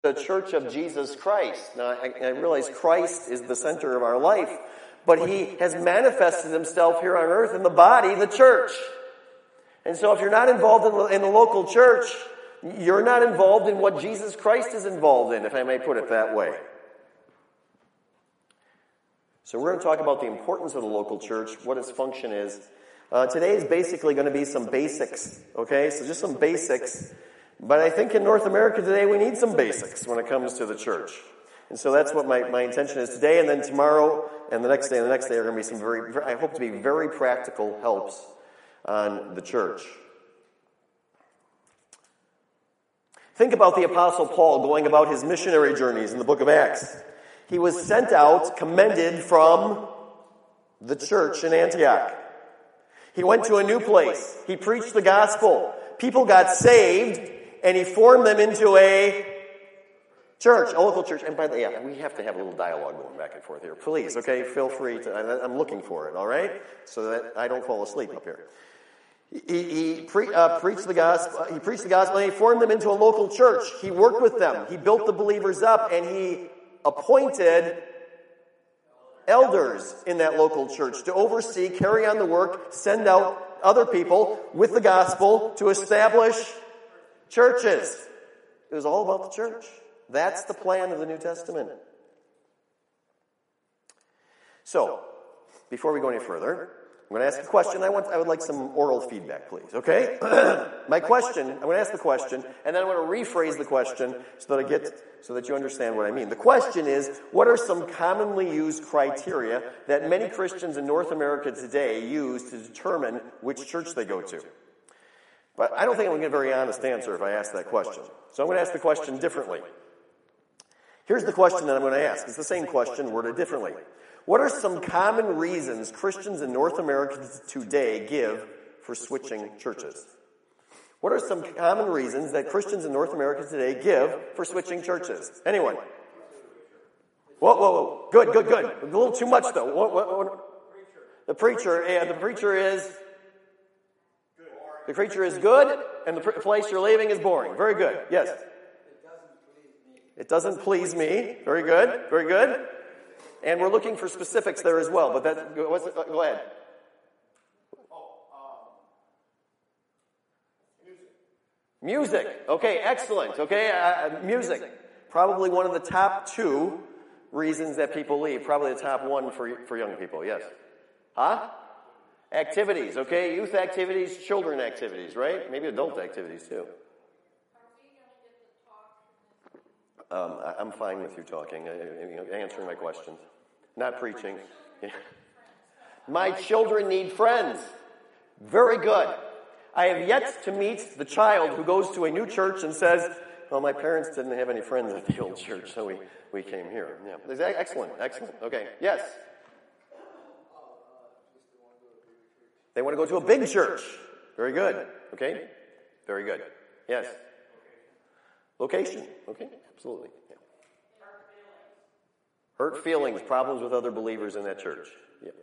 the church of Jesus Christ. Now, I realize Christ is the center of our life, but he has manifested himself here on earth in the body, the church. And so if you're not involved in the local church, you're not involved in what Jesus Christ is involved in, if I may put it that way. So we're going to talk about the importance of the local church, what its function is. Today is basically going to be some basics, okay? So just some basics. But I think in North America today we need some basics when it comes to the church. And so that's what my intention is today, and then tomorrow and the next day are going to be some I hope to be very practical helps on the church. Think about the Apostle Paul going about his missionary journeys in the book of Acts. He was sent out, commended from the church in Antioch. He went to a new place. He preached the gospel. People got saved, and he formed them into a church, a local church. And by the way, we have to have a little dialogue going back and forth here. Please, okay? Feel free to. I'm looking for it, all right? So that I don't fall asleep up here. He preached the gospel. He preached the gospel, and he formed them into a local church. He worked with them. He built the believers up, and he appointed elders in that local church to oversee, carry on the work, send out other people with the gospel to establish churches. It was all about the church. That's the plan of the New Testament. So, before we go any further, I'm going to ask a question. I would like some oral feedback, please, okay? I'm going to ask the question, and then I'm going to rephrase the question so that you understand what I mean. The question is, what are some commonly used criteria that many Christians in North America today use to determine which church they go to? But I don't think I'm going to get a very honest answer if I ask that question. So I'm going to ask the question differently. Here's the question that I'm going to ask. It's the same question, worded differently. What are some common reasons Christians in North America today give for switching churches? What are some common reasons that Christians in North America today give for switching churches? Anyone? Whoa. Good. A little too much, though. What? The preacher is... The preacher is good, and the place you're leaving is boring. Very good. Yes? It doesn't please me. Very good. And we're looking for specifics there as well, but go ahead. Music. Okay, excellent. Okay, music. Probably one of the top 2 reasons that people leave. Probably the top 1 for young people, yes. Huh? Activities, okay? Youth activities, children activities, right? Maybe adult activities, too. I'm fine with you talking, answering my questions. Not preaching. My children need friends. Very good. I have yet to meet the child who goes to a new church and says, well, my parents didn't have any friends at the old church, so we came here. Yeah. Excellent. Okay. Yes? They want to go to a big church. Very good. Okay? Very good. Yes? Location. Okay? Absolutely. Yeah. Hurt feelings, problems with other believers in that church. Yeah.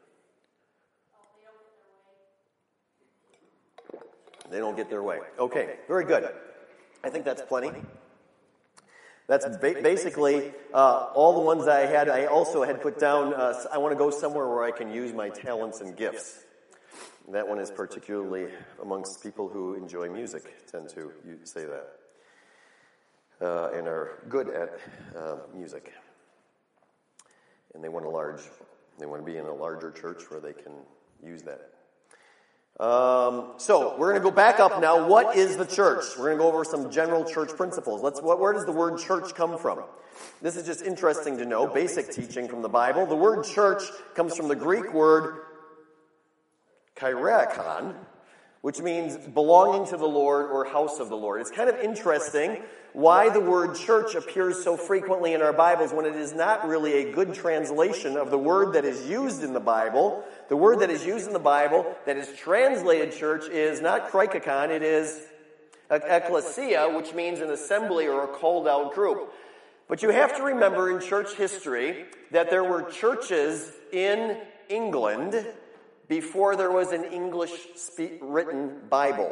They don't get their way. Okay, very good. I think that's plenty. That's basically all the ones I had. I also had put down, I want to go somewhere where I can use my talents and gifts. That one is particularly amongst people who enjoy music, tend to say that. And are good at music. And they want to be in a larger church where they can use that. So we're going to go back up now. What is the church? We're going to go over some general church principles. Where does the word church come from? This is just interesting to know. Basic teaching from the Bible. The word church comes from the Greek word kyriakon, which means belonging to the Lord or house of the Lord. It's kind of interesting why the word church appears so frequently in our Bibles when it is not really a good translation of the word that is used in the Bible. The word that is used in the Bible that is translated church is not krikakon, it is ecclesia, which means an assembly or a called out group. But you have to remember in church history that there were churches in England before there was an English written Bible.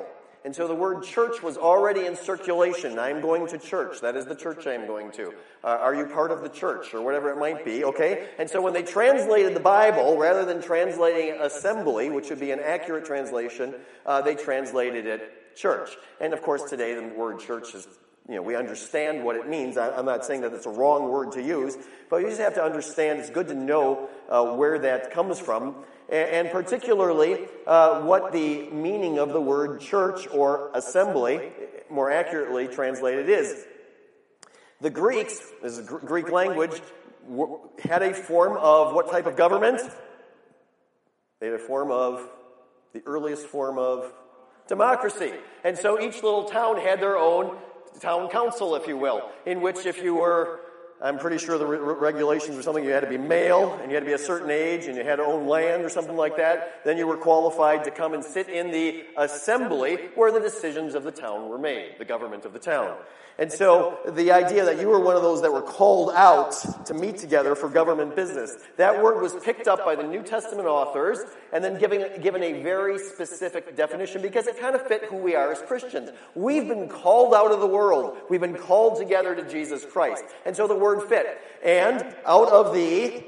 And so the word church was already in circulation. I'm going to church. That is the church I'm going to. Are you part of the church? Or whatever it might be, okay? And so when they translated the Bible, rather than translating assembly, which would be an accurate translation, they translated it church. And of course today the word church is, we understand what it means. I'm not saying that it's a wrong word to use, but you just have to understand, it's good to know where that comes from. And particularly what the meaning of the word church or assembly, more accurately translated, is. The Greeks, this is Greek language, had a form of what type of government? They had a form of, the earliest form of democracy. And so each little town had their own town council, if you will, in which if you were, I'm pretty sure the regulations were something, you had to be male, and you had to be a certain age, and you had to own land or something like that, then you were qualified to come and sit in the assembly where the decisions of the town were made, the government of the town. And so the idea that you were one of those that were called out to meet together for government business, that word was picked up by the New Testament authors and then given a very specific definition because it kind of fit who we are as Christians. We've been called out of the world. We've been called together to Jesus Christ. And so the word fit. And out of the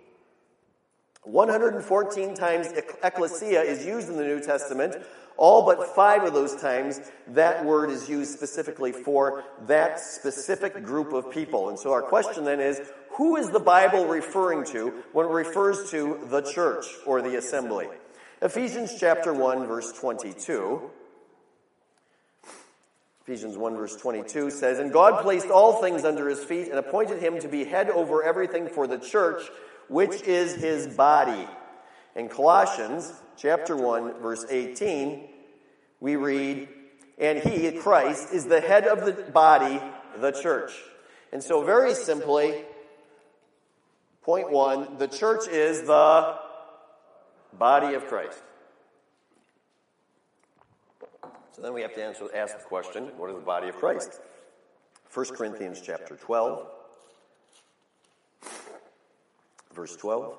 114 times ecclesia is used in the New Testament, all but 5 of those times, that word is used specifically for that specific group of people. And so our question then is, who is the Bible referring to when it refers to the church or the assembly? Ephesians chapter 1, verse 22. Ephesians 1, verse 22 says, "And God placed all things under his feet and appointed him to be head over everything for the church, which is his body." In Colossians chapter 1, verse 18, we read, "And he, Christ, is the head of the body, the church." And so very simply, point 1, the church is the body of Christ. So then we have to ask the question, what is the body of Christ? 1 Corinthians chapter 12, verse 12.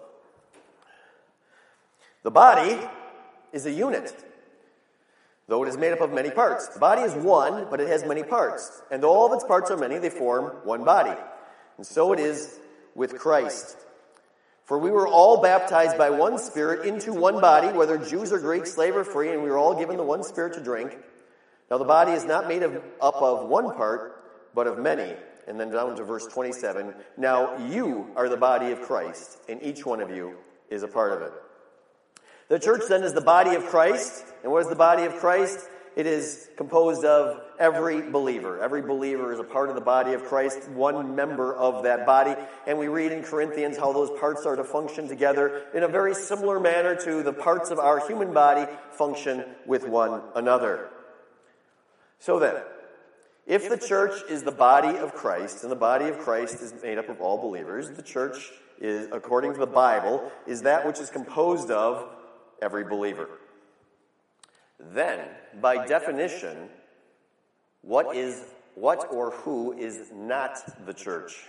"The body is a unit, though it is made up of many parts. The body is one, but it has many parts. And though all of its parts are many, they form one body. And so it is with Christ. For we were all baptized by one Spirit into one body, whether Jews or Greeks, slave or free, and we were all given the one Spirit to drink. Now the body is not made up of one part, but of many." And then down to verse 27, "Now you are the body of Christ, and each one of you is a part of it." The church then is the body of Christ. And what is the body of Christ? It is composed of every believer. Every believer is a part of the body of Christ, one member of that body. And we read in Corinthians how those parts are to function together in a very similar manner to the parts of our human body function with one another. So then, if the church is the body of Christ, and the body of Christ is made up of all believers, the church is, according to the Bible, is that which is composed of every believer. Then, by definition, what or who is not the church?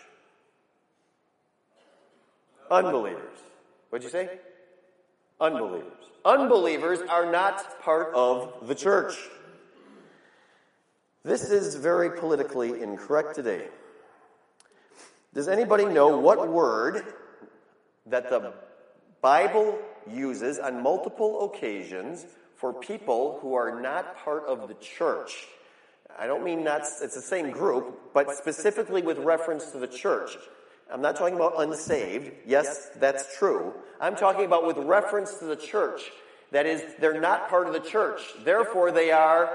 Unbelievers. What'd you say? Unbelievers. Unbelievers are not part of the church. This is very politically incorrect today. Does anybody know what word that the Bible uses on multiple occasions for people who are not part of the church? I don't mean it's the same group, but specifically with reference to the church. I'm not talking about unsaved. Yes, that's true. I'm talking about with reference to the church. That is, they're not part of the church. Therefore, they are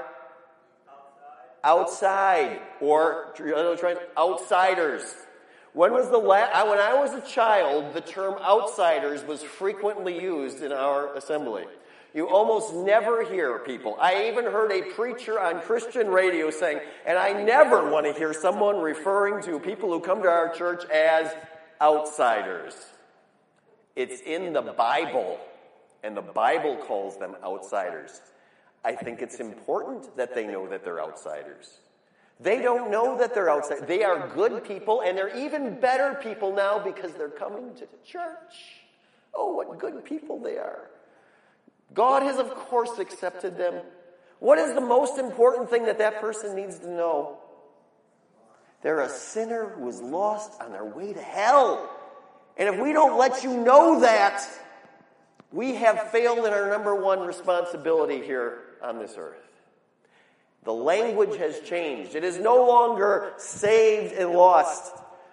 outside or outsiders. When I was a child, the term outsiders was frequently used in our assembly. You almost never hear people. I even heard a preacher on Christian radio saying, and I never want to hear someone referring to people who come to our church as outsiders. It's in the Bible, and the Bible calls them outsiders. I think it's important that they know that they're outsiders. They don't know that they're outsiders. They are good people, and they're even better people now because they're coming to church. Oh, what good people they are. God has, of course, accepted them. What is the most important thing that that person needs to know? They're a sinner who is lost on their way to hell. And if we don't let you know that, we have failed in our number one responsibility here on this earth. The language has changed. It is no longer saved and lost.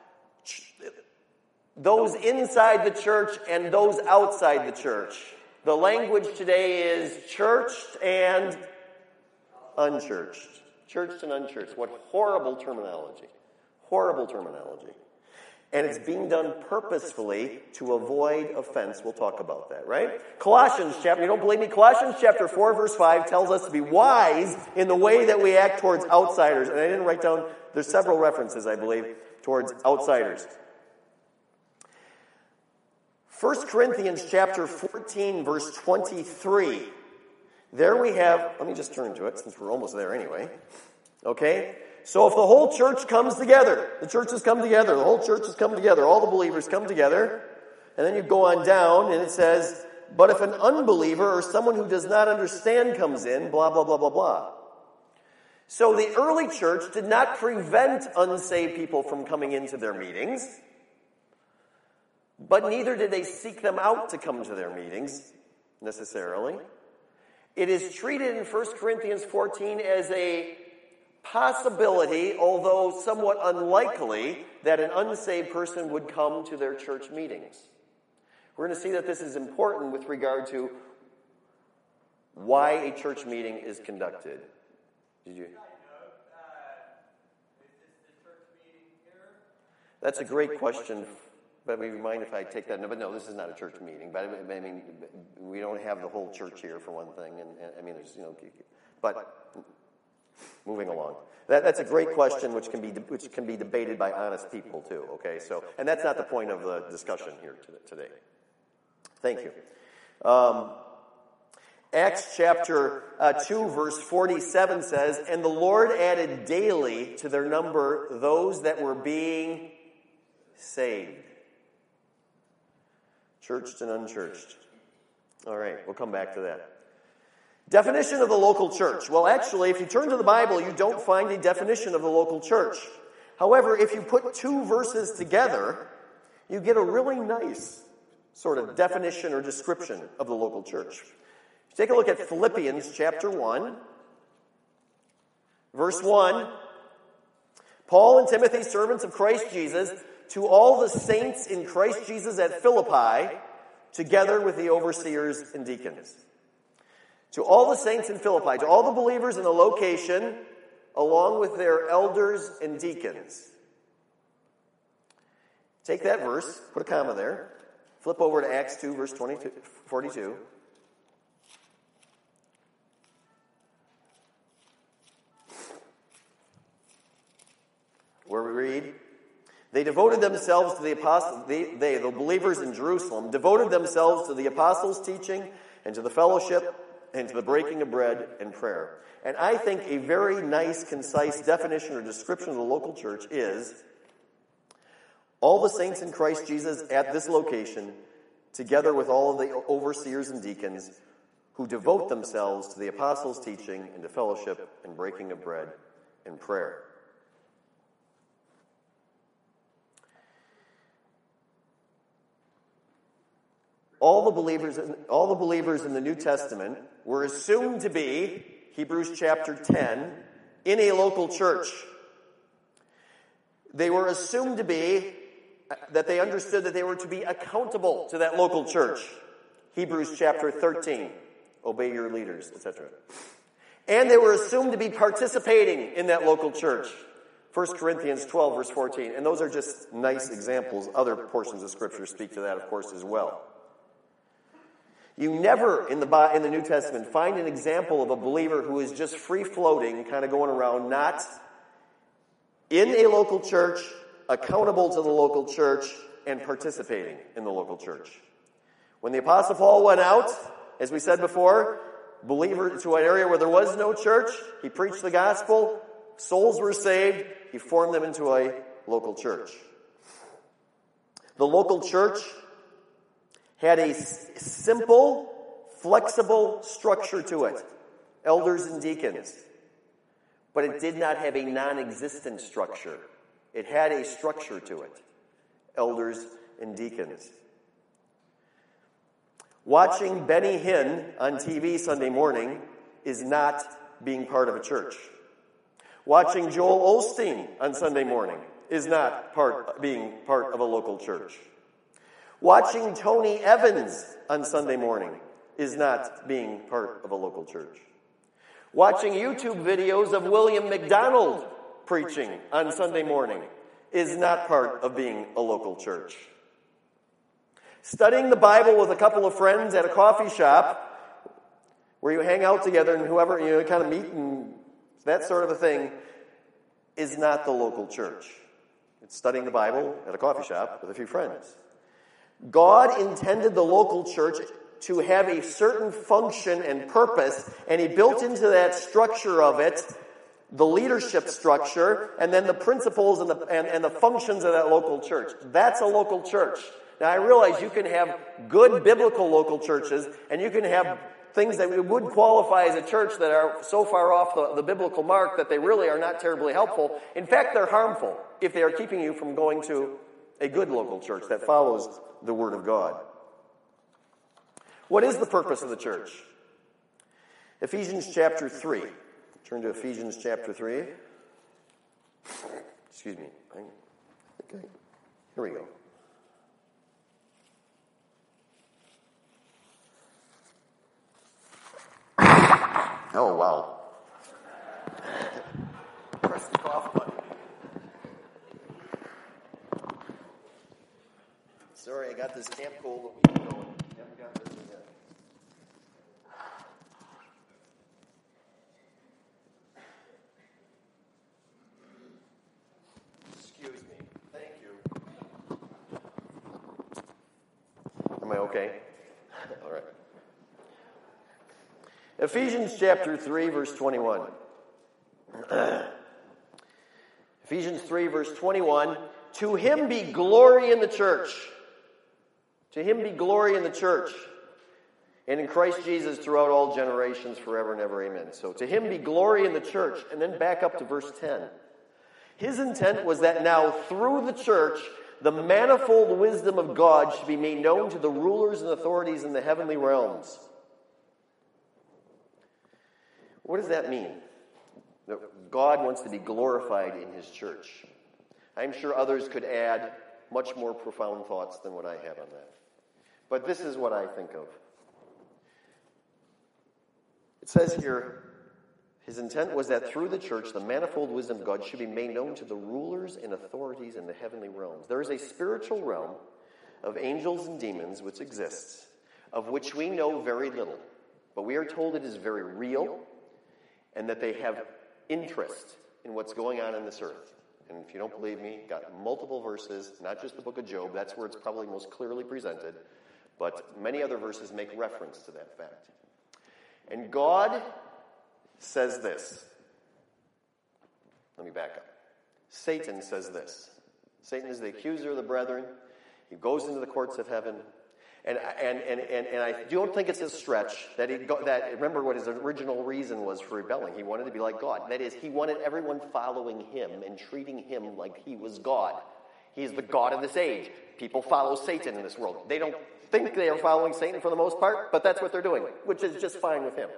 Those inside the church and those outside the church. The language today is churched and unchurched. Churched and unchurched. What horrible terminology. Horrible terminology. And it's being done purposefully to avoid offense. We'll talk about that, right? Colossians chapter, you don't believe me? Colossians chapter 4 verse 5 tells us to be wise in the way that we act towards outsiders. And I didn't write down, there's several references, I believe, towards outsiders. 1 Corinthians chapter 14 verse 23. There we have, let me just turn to it since we're almost there anyway. Okay? So if the whole church comes together, the churches come together, the whole church has come together, all the believers come together, and then you go on down and it says, but if an unbeliever or someone who does not understand comes in, blah, blah, blah, blah, blah. So the early church did not prevent unsaved people from coming into their meetings, but neither did they seek them out to come to their meetings, necessarily. It is treated in 1 Corinthians 14 as a possibility, although somewhat unlikely, that an unsaved person would come to their church meetings. We're going to see that this is important with regard to why a church meeting is conducted. Did you? That's a great question. But would you mind if I take that? No, but no, this is not a church meeting. But I mean, we don't have the whole church here for one thing, and I mean, there's but moving along. That's a great question, which can be debated by honest people too. Okay, so and that's not the point of the discussion here today. Thank you. Acts chapter 2 verse 47 says, "And the Lord added daily to their number those that were being saved." Churched and unchurched. All right, we'll come back to that. Definition of the local church. Well, actually, if you turn to the Bible, you don't find a definition of the local church. However, if you put two verses together, you get a really nice sort of definition or description of the local church. Take a look at Philippians chapter 1, verse 1. Paul and Timothy, servants of Christ Jesus, to all the saints in Christ Jesus at Philippi, together with the overseers and deacons. To all the saints in Philippi, to all the believers in the location, along with their elders and deacons. Take that verse, put a comma there, flip over to Acts 2, verse 42. Where we read, they devoted themselves to the apostles, the believers in Jerusalem, devoted themselves to the apostles' teaching and to the fellowship and to the breaking of bread and prayer. And I think a very nice, concise definition or description of the local church is all the saints in Christ Jesus at this location, together with all of the overseers and deacons who devote themselves to the apostles' teaching and to fellowship and breaking of bread and prayer. All the believers in the New Testament were assumed to be, Hebrews chapter 10, in a local church. They were assumed to be, that they understood that they were to be accountable to that local church. Hebrews chapter 13, obey your leaders, etc. And they were assumed to be participating in that local church. 1 Corinthians 12, verse 14. And those are just nice examples. Other portions of Scripture speak to that, of course, as well. You never, in the New Testament, find an example of a believer who is just free-floating, kind of going around, not in a local church, accountable to the local church, and participating in the local church. When the Apostle Paul went out, as we said before, believers to an area where there was no church, he preached the gospel, souls were saved, he formed them into a local church. The local church had a simple, flexible structure to it. elders and deacons. But it did not have a non-existent structure. It had a structure to it. Elders and deacons. Watching Benny Hinn on TV Sunday morning is not being part of a church. Watching Joel Osteen on Sunday morning is not being part of a local church. Watching Tony Evans on Sunday morning is not being part of a local church. Watching YouTube videos of William McDonald preaching on Sunday morning is not part of being a local church. Studying the Bible with a couple of friends at a coffee shop where you hang out together and whoever, kind of meet and that sort of a thing is not the local church. It's studying the Bible at a coffee shop with a few friends. God intended the local church to have a certain function and purpose, and he built into that structure of it the leadership structure, and then the principles and the functions of that local church. That's a local church. Now, I realize you can have good biblical local churches, and you can have things that would qualify as a church that are so far off the biblical mark that they really are not terribly helpful. In fact, they're harmful if they are keeping you from going to a good local church that follows the Word of God. What is the purpose of the church? Ephesians chapter 3. Turn to Ephesians chapter 3. Excuse me. Okay. Here we go. Oh, wow. Press the cough button. Sorry, I got this camp cold. Haven't got this yet. Excuse me. Thank you. Am I okay? All right. Ephesians chapter 3, verse 21. Ephesians 3, verse 21. To him be glory in the church. To him be glory in the church. And in Christ Jesus throughout all generations, forever and ever. Amen. So to him be glory in the church. And then back up to verse 10. His intent was that now through the church, the manifold wisdom of God should be made known to the rulers and authorities in the heavenly realms. What does that mean? That God wants to be glorified in his church. I'm sure others could add much more profound thoughts than what I have on that. But this is what I think of. It says here, his intent was that through the church, the manifold wisdom of God should be made known to the rulers and authorities in the heavenly realms. There is a spiritual realm of angels and demons which exists, of which we know very little. But we are told it is very real, and that they have interest in what's going on in this earth. And if you don't believe me, got multiple verses, not just the book of Job, that's where it's probably most clearly presented, but many other verses make reference to that fact. And God says this. Let me back up. Satan says this. Satan is the accuser of the brethren. He goes into the courts of heaven. And I don't think it's a stretch that remember what his original reason was for rebelling. He wanted to be like God. That is, he wanted everyone following him and treating him like he was God. He is the God of this age. People follow Satan in this world. They don't think they are following Satan for the most part, but that's what they're doing, which is just fine with him.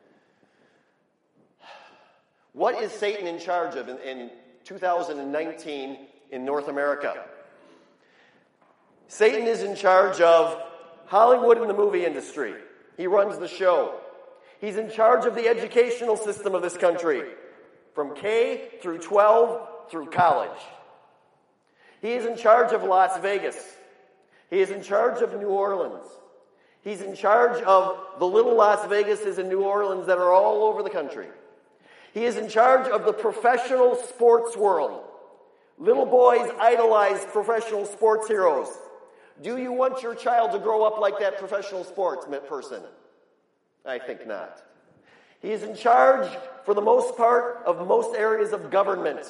What is Satan in charge of in 2019 in North America? Satan is in charge of Hollywood and the movie industry. He runs the show. He's in charge of the educational system of this country, from K through 12 through college. He is in charge of Las Vegas. He is in charge of New Orleans. He's in charge of the little Las Vegases and New Orleans that are all over the country. He is in charge of the professional sports world. Little boys idolize professional sports heroes. Do you want your child to grow up like that professional sports person? I think not. He is in charge, for the most part, of most areas of government.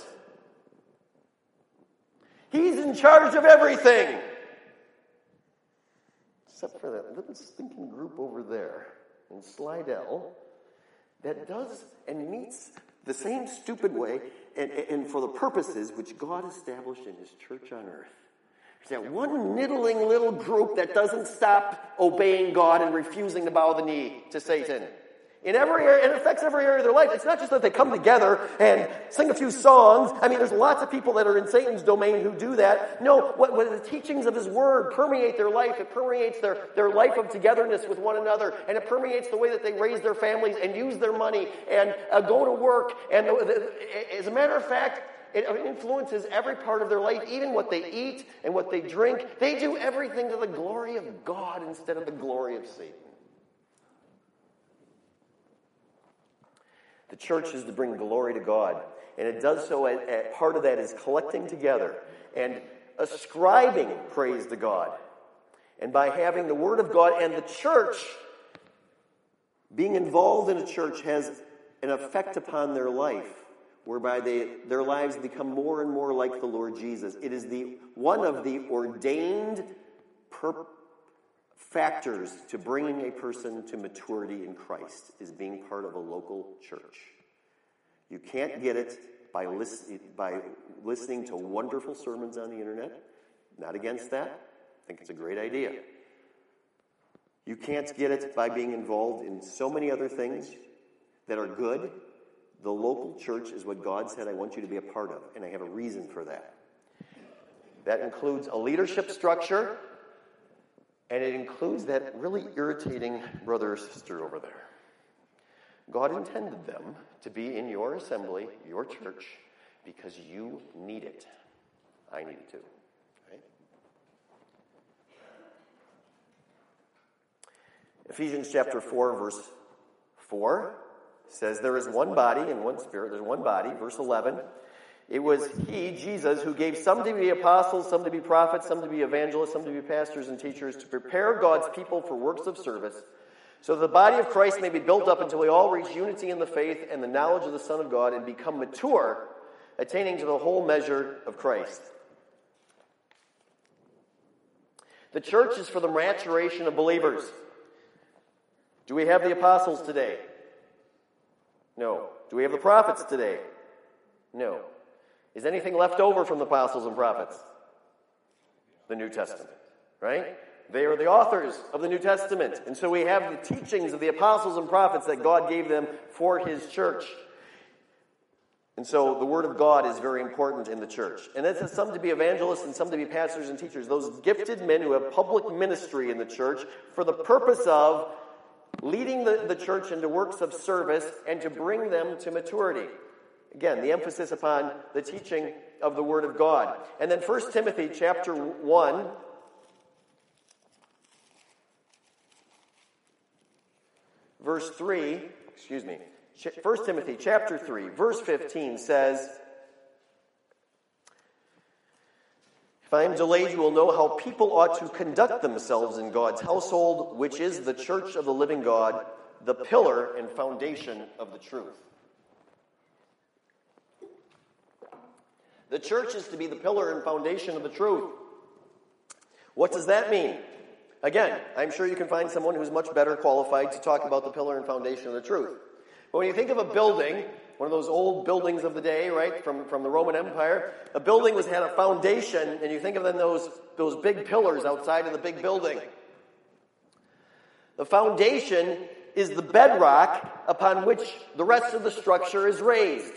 He's in charge of everything. Except for that little stinking group over there in Slidell that does and meets the same stupid way and for the purposes which God established in his church on earth. There's that one niddling little group that doesn't stop obeying God and refusing to bow the knee to Satan. In every area, it affects every area of their life. It's not just that they come together and sing a few songs. I mean, there's lots of people that are in Satan's domain who do that. No, what the teachings of his word permeate their life. It permeates their life of togetherness with one another. And it permeates the way that they raise their families and use their money and go to work. And as a matter of fact, it influences every part of their life, even what they eat and what they drink. They do everything to the glory of God instead of the glory of Satan. The church is to bring glory to God, and it does so, part of that is collecting together and ascribing praise to God. And by having the Word of God and the church, being involved in a church has an effect upon their life, whereby their lives become more and more like the Lord Jesus. It is one of the ordained factors to bringing a person to maturity in Christ is being part of a local church. You can't get it by listening to wonderful sermons on the internet. Not against that. I think it's a great idea. You can't get it by being involved in so many other things that are good. The local church is what God said, I want you to be a part of, and I have a reason for that. That includes a leadership structure. And it includes that really irritating brother or sister over there. God intended them to be in your assembly, your church, because you need it. I need it too. Right? Ephesians chapter 4, verse 4 says, there is one body and one spirit. There's one body. Verse 11. It was he, Jesus, who gave some to be apostles, some to be prophets, some to be evangelists, some to be pastors and teachers, to prepare God's people for works of service, so that the body of Christ may be built up until we all reach unity in the faith and the knowledge of the Son of God and become mature, attaining to the whole measure of Christ. The church is for the maturation of believers. Do we have the apostles today? No. Do we have the prophets today? No. Is anything left over from the apostles and prophets? The New Testament, right? They are the authors of the New Testament. And so we have the teachings of the apostles and prophets that God gave them for his church. And so the Word of God is very important in the church. And it says some to be evangelists and some to be pastors and teachers. Those gifted men who have public ministry in the church for the purpose of leading the church into works of service and to bring them to maturity. Again, the emphasis upon the teaching of the Word of God. And then 1 Timothy chapter 1, verse 3, 1 Timothy chapter 3, verse 15 says, if I am delayed, you will know how people ought to conduct themselves in God's household, which is the church of the living God, the pillar and foundation of the truth. The church is to be the pillar and foundation of the truth. What does that mean? Again, I'm sure you can find someone who's much better qualified to talk about the pillar and foundation of the truth. But when you think of a building, one of those old buildings of the day, right, from the Roman Empire, a building had a foundation, and you think of then those big pillars outside of the big building. The foundation is the bedrock upon which the rest of the structure is raised.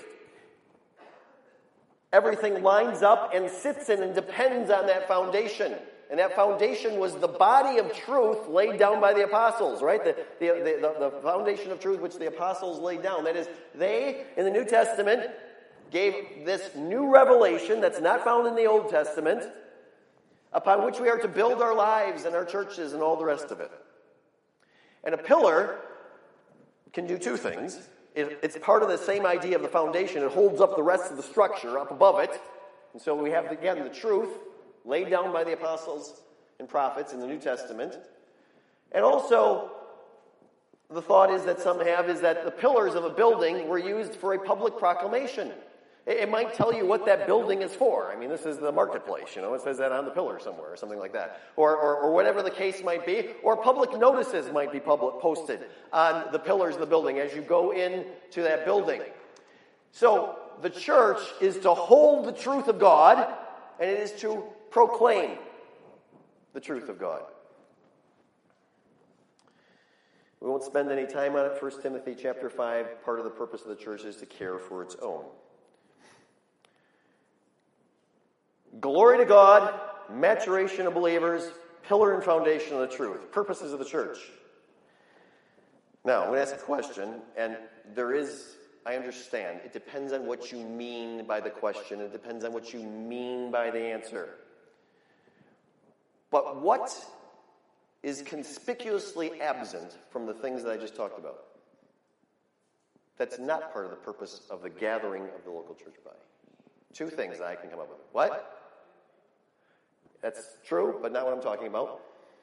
Everything lines up and sits in and depends on that foundation. And that foundation was the body of truth laid down by the apostles, right? The foundation of truth which the apostles laid down. That is, they, in the New Testament, gave this new revelation that's not found in the Old Testament, upon which we are to build our lives and our churches and all the rest of it. And a pillar can do two things. It's part of the same idea of the foundation. It holds up the rest of the structure up above it. And so we have, again, the truth laid down by the apostles and prophets in the New Testament. And also, the thought is that some have is that the pillars of a building were used for a public proclamation. It might tell you what that building is for. I mean, this is the marketplace, it says that on the pillar somewhere or something like that. Or whatever the case might be. Or public notices might be posted on the pillars of the building as you go into that building. So the church is to hold the truth of God, and it is to proclaim the truth of God. We won't spend any time on it. 1 Timothy chapter 5, part of the purpose of the church is to care for its own. Glory to God, maturation of believers, pillar and foundation of the truth. Purposes of the church. Now, I'm going to ask a question, and I understand, it depends on what you mean by the question. It depends on what you mean by the answer. But what is conspicuously absent from the things that I just talked about? That's not part of the purpose of the gathering of the local church body. Two things that I can come up with. What? That's true, but not what I'm talking about.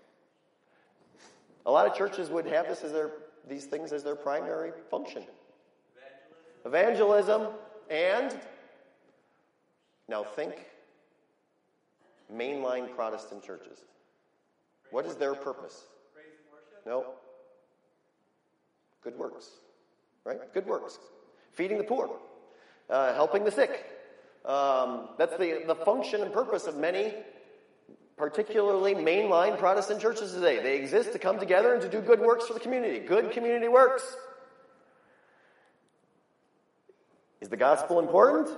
A lot of churches would have these things as their primary function. Evangelism and, now think, mainline Protestant churches. What is their purpose? No. Good works. Right? Good works. Feeding the poor. Helping the sick. That's the function and purpose of many, particularly mainline Protestant churches today. They exist to come together and to do good works for the community. Good community works. Is the gospel important?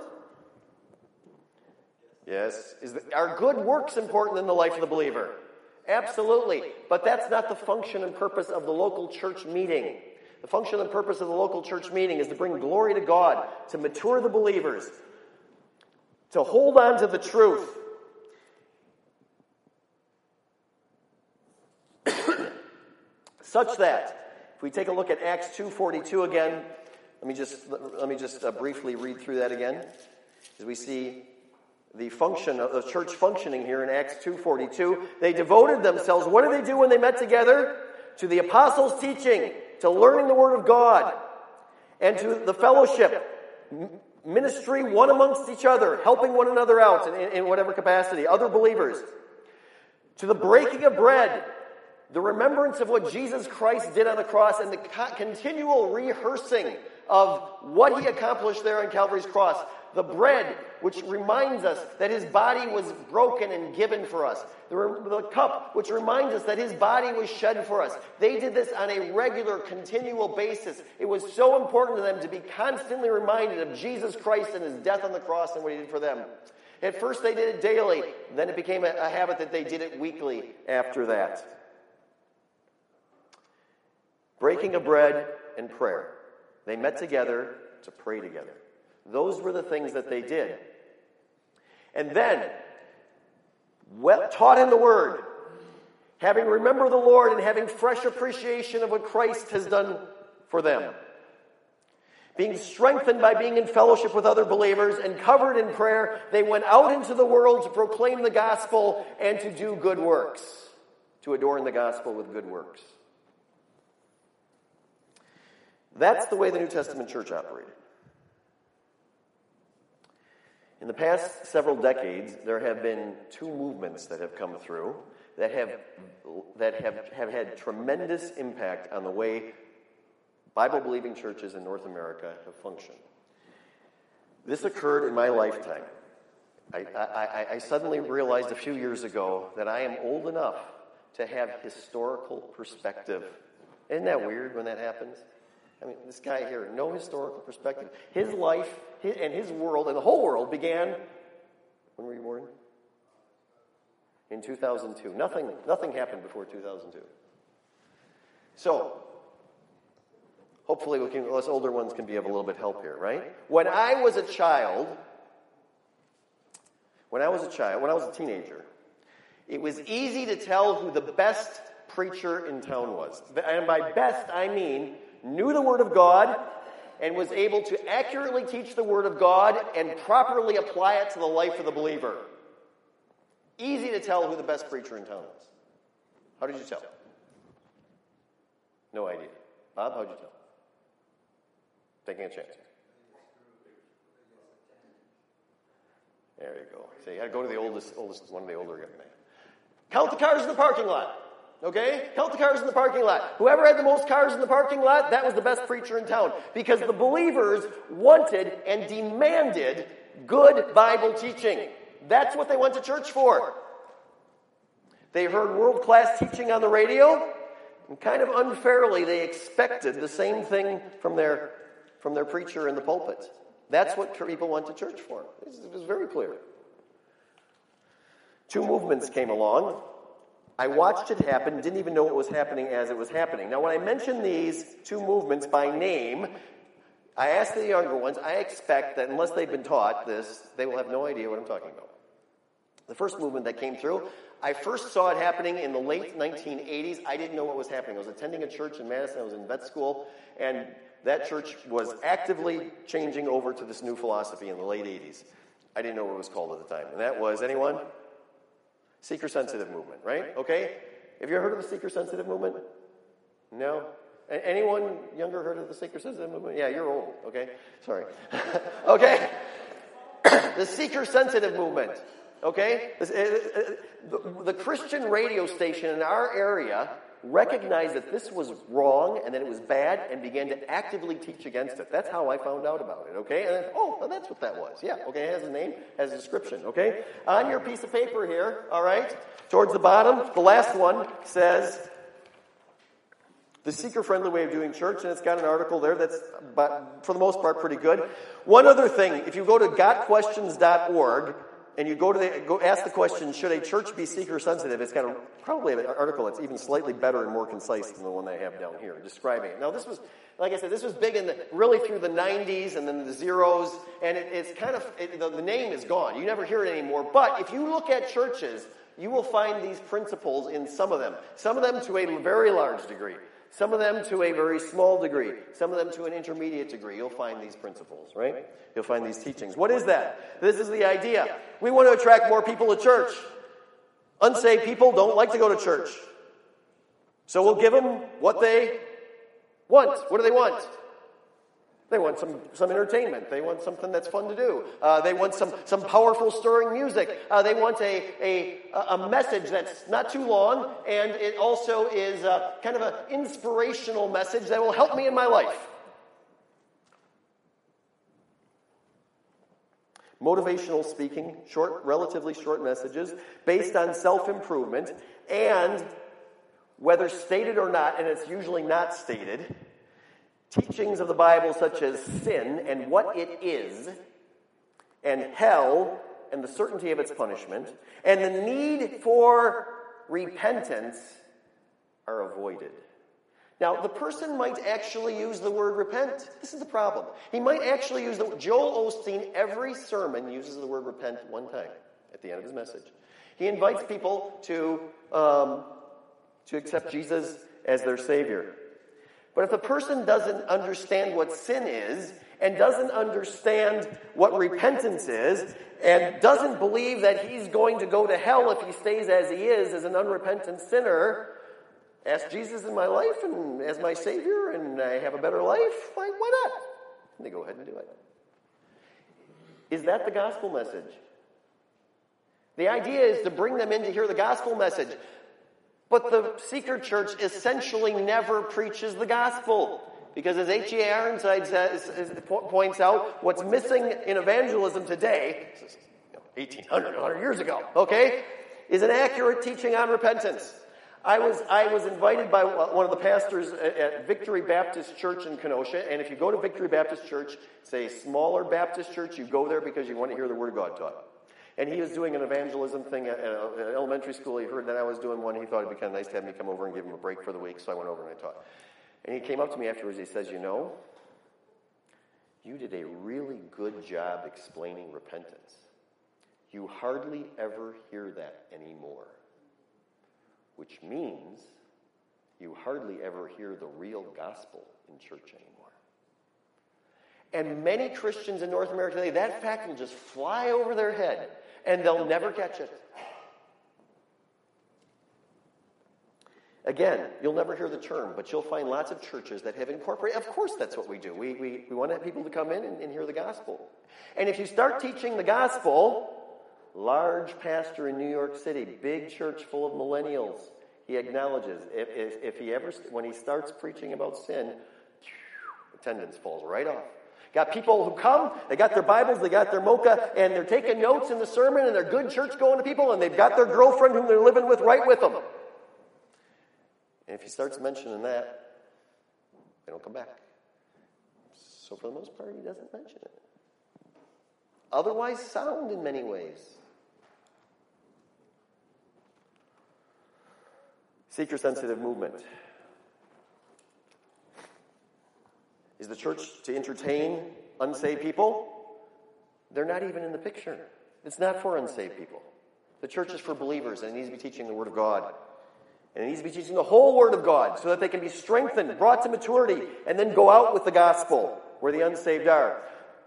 Yes. Are good works important in the life of the believer? Absolutely. But that's not the function and purpose of the local church meeting. The function and purpose of the local church meeting is to bring glory to God, to mature the believers, to hold on to the truth. Such that, if we take a look at Acts 2:42 again, let me just briefly read through that again, as we see the function of the church functioning here in Acts 2:42. They devoted themselves. What did they do when they met together? To the apostles' teaching, to learning the word of God, and to the fellowship, ministry one amongst each other, helping one another out in whatever capacity, other believers, to the breaking of bread, the remembrance of what Jesus Christ did on the cross, and the continual rehearsing of what he accomplished there on Calvary's cross. The bread, which reminds us that his body was broken and given for us. The cup, which reminds us that his body was shed for us. They did this on a regular, continual basis. It was so important to them to be constantly reminded of Jesus Christ and his death on the cross and what he did for them. At first they did it daily. Then it became a habit that they did it weekly after that. Breaking of bread and prayer. They met together to pray together. Those were the things that they did. And then, taught in the Word, having remembered the Lord and having fresh appreciation of what Christ has done for them. Being strengthened by being in fellowship with other believers and covered in prayer, they went out into the world to proclaim the gospel and to do good works, to adorn the gospel with good works. That's the way the New Testament church operated. In the past several decades, there have been two movements that have come through that have had tremendous impact on the way Bible-believing churches in North America have functioned. This occurred in my lifetime. I suddenly realized a few years ago that I am old enough to have historical perspective. Isn't that weird when that happens? I mean, this guy here, no historical perspective. His life and his world and the whole world began, when were you born? In 2002. Nothing happened before 2002. So, hopefully us older ones can be of a little bit help here, right? When I was a teenager, it was easy to tell who the best preacher in town was. And by best, I mean knew the Word of God and was able to accurately teach the Word of God and properly apply it to the life of the believer. Easy to tell who the best preacher in town was. How did you tell? No idea. Bob, how did you tell? Taking a chance. There you go. So you got to go to the oldest, one of the older guys. Count the cars in the parking lot. Okay? Count the cars in the parking lot. Whoever had the most cars in the parking lot, that was the best preacher in town. Because the believers wanted and demanded good Bible teaching. That's what they went to church for. They heard world-class teaching on the radio, and kind of unfairly they expected the same thing from their preacher in the pulpit. That's what people went to church for. It was very clear. Two movements came along. I watched it happen, didn't even know what was happening as it was happening. Now, when I mention these two movements by name, I ask the younger ones, I expect that unless they've been taught this, they will have no idea what I'm talking about. The first movement that came through, I first saw it happening in the late 1980s. I didn't know what was happening. I was attending a church in Madison. I was in vet school, and that church was actively changing over to this new philosophy in the late 80s. I didn't know what it was called at the time. And that was, anyone? Seeker-sensitive movement, right? Okay? Have you ever heard of the seeker-sensitive movement? No? Anyone younger heard of the seeker-sensitive movement? Yeah, you're old, okay? Sorry. Okay? The seeker-sensitive movement, okay? The Christian radio station in our area recognized that this was wrong and that it was bad and began to actively teach against it. That's how I found out about it, okay? And then, well, that's what that was. Yeah, okay, it has a name, has a description, okay? On your piece of paper here, all right, towards the bottom, the last one says, the seeker-friendly way of doing church, and it's got an article there that's, for the most part, pretty good. One other thing, if you go to gotquestions.org, and you go ask the question, should a church be seeker-sensitive? It's got probably an article that's even slightly better and more concise than the one they have down here, describing it. Now, this was, like I said, this was big really through the 90s and then the zeros, and it's kind of, the name is gone. You never hear it anymore. But if you look at churches, you will find these principles in some of them to a very large degree. Some of them to a very small degree. Some of them to an intermediate degree. You'll find these principles, right? You'll find these teachings. What is that? This is the idea. We want to attract more people to church. Unsaved people don't like to go to church. So we'll give them what they want. What do they want? They want some entertainment. They want something that's fun to do. They want some powerful, stirring music. They want a message that's not too long, and it also is kind of an inspirational message that will help me in my life. Motivational speaking, relatively short messages based on self-improvement, and whether stated or not, and it's usually not stated, teachings of the Bible such as sin and what it is, and hell and the certainty of its punishment, and the need for repentance are avoided. Now, the person might actually use the word repent. This is the problem. He might actually use the word. Joel Osteen, every sermon, uses the word repent one time at the end of his message. He invites people to accept Jesus as their Savior. But if the person doesn't understand what sin is, and doesn't understand what repentance is, and doesn't believe that he's going to go to hell if he stays as he is, as an unrepentant sinner, ask Jesus in my life and as my Savior, and I have a better life, why not? And they go ahead and do it. Is that the gospel message? The idea is to bring them in to hear the gospel message. But the seeker church essentially never preaches the gospel. Because as H.E. Ironside points out, what's missing in evangelism today, 100 years ago, okay, is an accurate teaching on repentance. I was invited by one of the pastors at Victory Baptist Church in Kenosha, and if you go to Victory Baptist Church, it's a smaller Baptist church, you go there because you want to hear the Word of God taught. And he was doing an evangelism thing at an elementary school. He heard that I was doing one. He thought it'd be kind of nice to have me come over and give him a break for the week, so I went over and I taught. And he came up to me afterwards. He says, you did a really good job explaining repentance. You hardly ever hear that anymore, which means you hardly ever hear the real gospel in church anymore. And many Christians in North America today, that fact will just fly over their head, and they'll never catch it. Again, you'll never hear the term, but you'll find lots of churches that have incorporated. Of course, that's what we do. We want people to come in and hear the gospel. And if you start teaching the gospel, large pastor in New York City, big church full of millennials. He acknowledges when he starts preaching about sin, attendance falls right off. Got people who come, they got their Bibles, they got their mocha, and they're taking notes in the sermon, and they're good church-going to people, and they've got their girlfriend whom they're living with right with them. And if he starts mentioning that, they don't come back. So for the most part, he doesn't mention it. Otherwise sound in many ways. Seeker-sensitive movement. Is the church to entertain unsaved people? They're not even in the picture. It's not for unsaved people. The church is for believers, and it needs to be teaching the Word of God. And it needs to be teaching the whole Word of God so that they can be strengthened, brought to maturity, and then go out with the gospel where the unsaved are.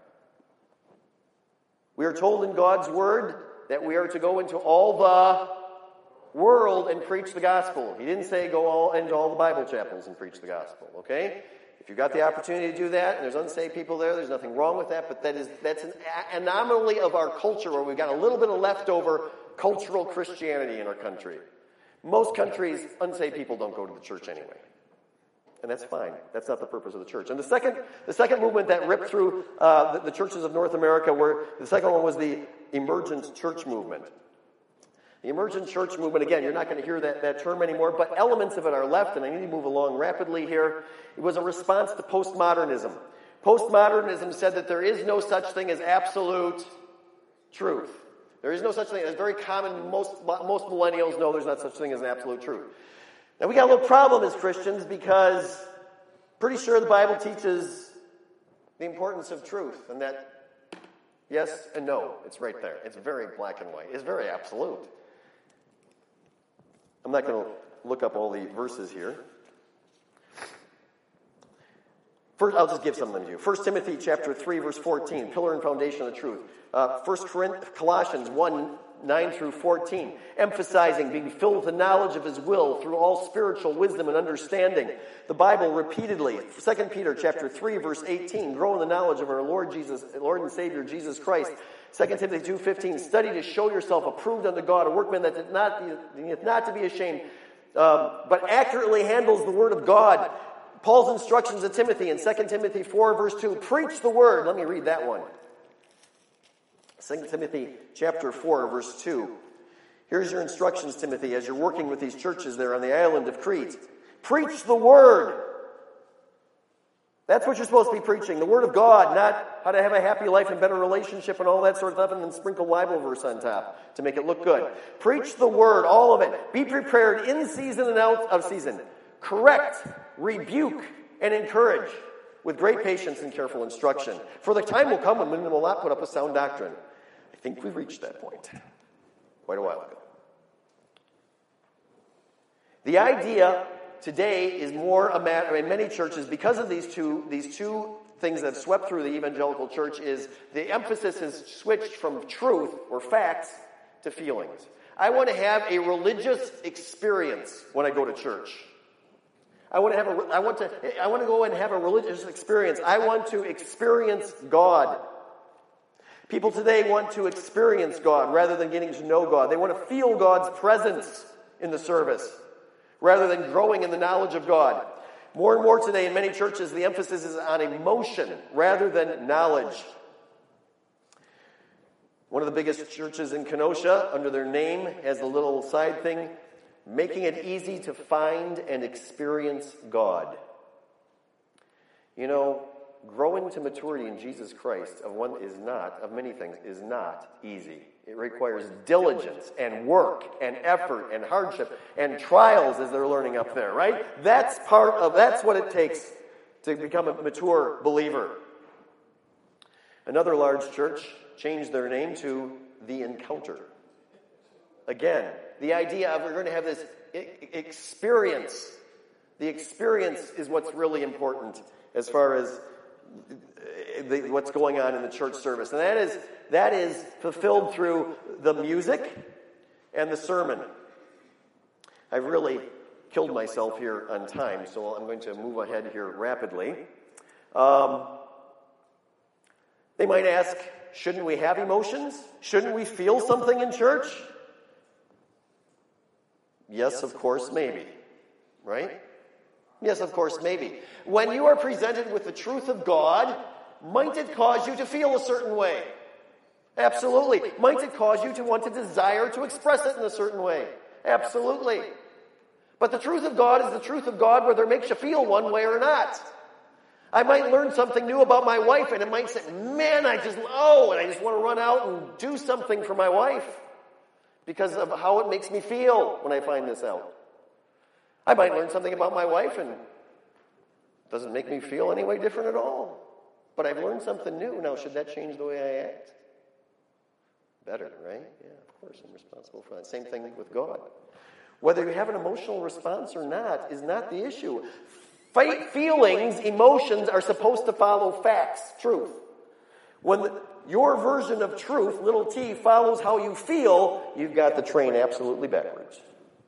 We are told in God's Word that we are to go into all the world and preach the gospel. He didn't say go into all the Bible chapels and preach the gospel, okay? If you've got the opportunity to do that, and there's unsaved people there's nothing wrong with that, but that's an anomaly of our culture where we've got a little bit of leftover cultural Christianity in our country. Most countries, unsaved people don't go to the church anyway. And that's fine. That's not the purpose of the church. And the second movement that ripped through the churches of North America, the second one was the emergent church movement. The emergent church movement, again, you're not going to hear that term anymore, but elements of it are left, and I need to move along rapidly here. It was a response to postmodernism. Postmodernism said that there is no such thing as absolute truth. There is no such thing. It's very common. Most millennials know there's not such thing as an absolute truth. Now, we got a little problem as Christians because pretty sure the Bible teaches the importance of truth, and that yes and no. It's right there. It's very black and white. It's very absolute. I'm not going to look up all the verses here. First, I'll just give some of them to you. 1 Timothy chapter 3, verse 14, pillar and foundation of the truth. Colossians 1, 9 through 14, emphasizing being filled with the knowledge of His will through all spiritual wisdom and understanding. The Bible repeatedly, 2 Peter chapter 3, verse 18, grow in the knowledge of our Lord and Savior Jesus Christ. 2 Timothy 2:15, study to show yourself approved unto God, a workman that needeth not to be ashamed, but accurately handles the word of God. Paul's instructions to Timothy in 2 Timothy 4, verse 2, preach the word. Let me read that one. 2 Timothy chapter 4, verse 2. Here's your instructions, Timothy, as you're working with these churches there on the island of Crete. Preach the word. That's what you're supposed to be preaching, the word of God, not how to have a happy life and better relationship and all that sort of stuff, and then sprinkle Bible verse on top to make it look good. Preach the word, all of it. Be prepared in season and out of season. Correct, rebuke, and encourage with great patience and careful instruction. For the time will come when men will not put up a sound doctrine. I think we've reached that point quite a while ago. The idea today is more a matter, in many churches, because of these two things that have swept through the evangelical church, is the emphasis has switched from truth or facts to feelings. I want to have a religious experience when I go to church. I want to go and have a religious experience. I want to experience God. People today want to experience God rather than getting to know God. They want to feel God's presence in the service rather than growing in the knowledge of God. More and more today in many churches, the emphasis is on emotion rather than knowledge. One of the biggest churches in Kenosha, under their name, has a little side thing, making it easy to find and experience God. You know, growing to maturity in Jesus Christ of many things is not easy. It requires diligence and work and effort and hardship and trials as they're learning up there, right? That's what it takes to become a mature believer. Another large church changed their name to The Encounter. Again, the idea of we're going to have this experience. The experience is what's really important as far as what's going on in the church service. And that is fulfilled through the music and the sermon. I've really killed myself here on time, so I'm going to move ahead here rapidly. They might ask, shouldn't we have emotions? Shouldn't we feel something in church? Yes, of course, maybe. Right? Yes, of course, maybe. When you are presented with the truth of God, might it cause you to feel a certain way? Absolutely. Might it cause you to want to desire to express it in a certain way? Absolutely. But the truth of God is the truth of God, whether it makes you feel one way or not. I might learn something new about my wife, and it might say, man, and I just want to run out and do something for my wife because of how it makes me feel when I find this out. I might learn something about my wife, and it doesn't make me feel any way different at all. But I've learned something new. Now, should that change the way I act? Better, right? Yeah, of course, I'm responsible for that. Same thing with God. Whether you have an emotional response or not is not the issue. Feelings, emotions are supposed to follow facts, truth. When your version of truth, little t, follows how you feel, you've got the train absolutely backwards.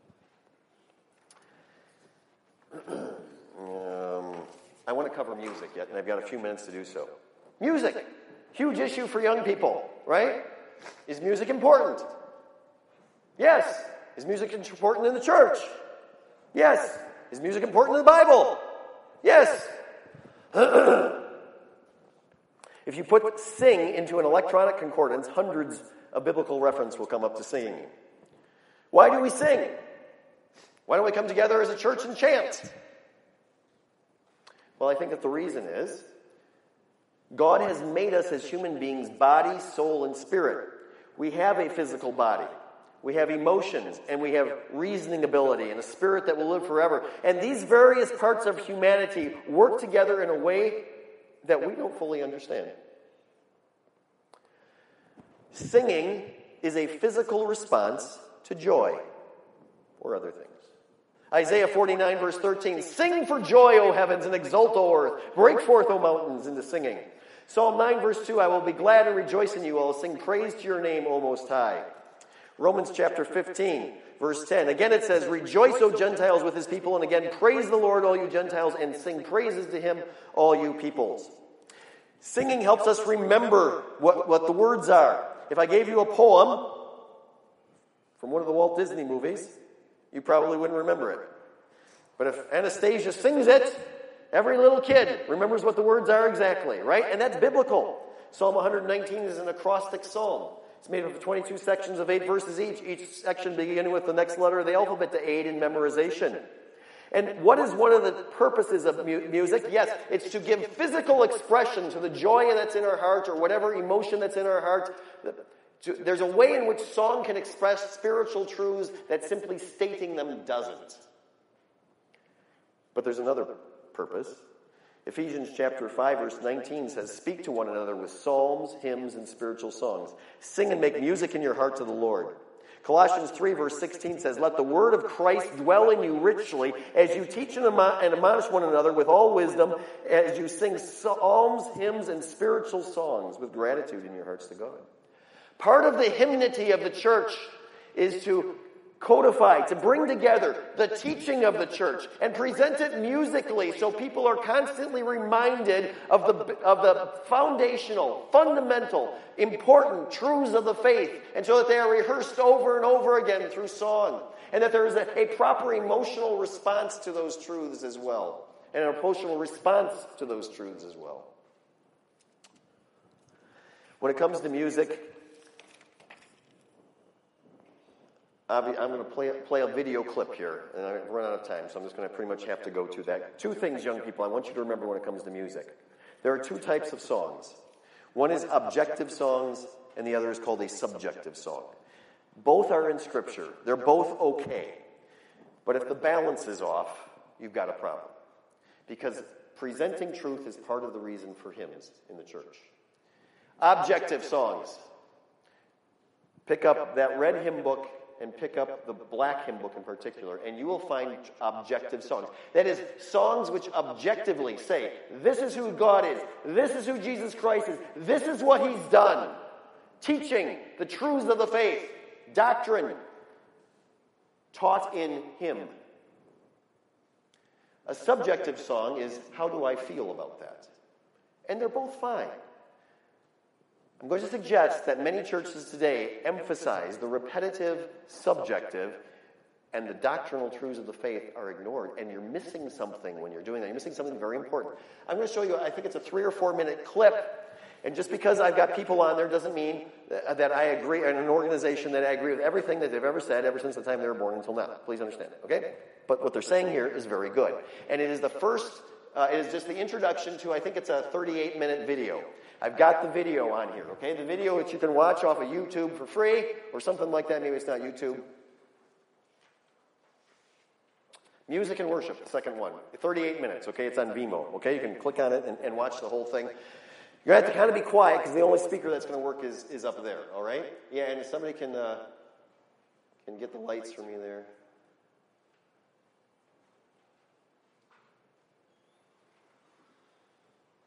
I want to cover music yet, and I've got a few minutes to do so. Music, huge issue for young people, right? Is music important? Yes. Is music important in the church? Yes. Is music important in the Bible? Yes. If you put sing into an electronic concordance, hundreds of biblical references will come up to singing. Why do we sing? Why don't we come together as a church and chant? Well, I think that the reason is God has made us as human beings body, soul, and spirit. We have a physical body. We have emotions, and we have reasoning ability, and a spirit that will live forever. And these various parts of humanity work together in a way that we don't fully understand. Singing is a physical response to joy or other things. Isaiah 49, verse 13, sing for joy, O heavens, and exult, O earth. Break forth, O mountains, into singing. Psalm 9, verse 2, I will be glad and rejoice in you. I will sing praise to your name, O Most High. Romans chapter 15, verse 10. Again it says, rejoice, O Gentiles, with his people. And again, praise the Lord, all you Gentiles, and sing praises to him, all you peoples. Singing helps us remember what the words are. If I gave you a poem from one of the Walt Disney movies, you probably wouldn't remember it. But if Anastasia sings it, every little kid remembers what the words are exactly, right? And that's biblical. Psalm 119 is an acrostic psalm. It's made up of 22 sections of 8 verses each section beginning with the next letter of the alphabet to aid in memorization. And what is one of the purposes of music? Yes, it's to give physical expression to the joy that's in our heart or whatever emotion that's in our heart. There's a way in which song can express spiritual truths that simply stating them doesn't. But there's another purpose. Ephesians chapter 5, verse 19 says, speak to one another with psalms, hymns, and spiritual songs. Sing and make music in your heart to the Lord. Colossians 3, verse 16 says, let the word of Christ dwell in you richly as you teach and admonish one another with all wisdom, as you sing psalms, hymns, and spiritual songs with gratitude in your hearts to God. Part of the hymnody of the church is to codify, to bring together the teaching of the church and present it musically so people are constantly reminded of the foundational, fundamental, important truths of the faith, and so that they are rehearsed over and over again through song, and that there is a proper emotional response to those truths as well, and an emotional response to those truths as well. When it comes to music, I'm going to play a video clip here, and I've run out of time, so I'm just going to pretty much have to go to that. Two things, young people, I want you to remember when it comes to music. There are two types of songs. One is objective songs, and the other is called a subjective song. Both are in Scripture. They're both okay. But if the balance is off, you've got a problem. Because presenting truth is part of the reason for hymns in the church. Objective songs. Pick up that red hymn book and pick up the black hymn book in particular, and you will find objective songs. That is, songs which objectively say, this is who God is, this is who Jesus Christ is, this is what he's done. Teaching the truths of the faith, doctrine, taught in him. A subjective song is, how do I feel about that? And they're both fine. I'm going to suggest that many churches today emphasize the repetitive, subjective, and the doctrinal truths of the faith are ignored, and you're missing something when you're doing that. You're missing something very important. I'm going to show you, I think it's a 3 or 4 minute clip, and just because I've got people on there doesn't mean that I agree, in an organization that I agree with everything that they've ever said ever since the time they were born until now. Please understand, okay? But what they're saying here is very good. And it is the first, it is just the introduction to, I think it's a 38-minute video. I've got the video on here, okay? The video which you can watch off of YouTube for free, or something like that. Maybe it's not YouTube. Music and Worship, the second one. 38 minutes, okay? It's on Vimeo, okay? You can click on it and watch the whole thing. You're going to have to kind of be quiet because the only speaker that's going to work is up there, all right? Yeah, and if somebody can get the lights for me there.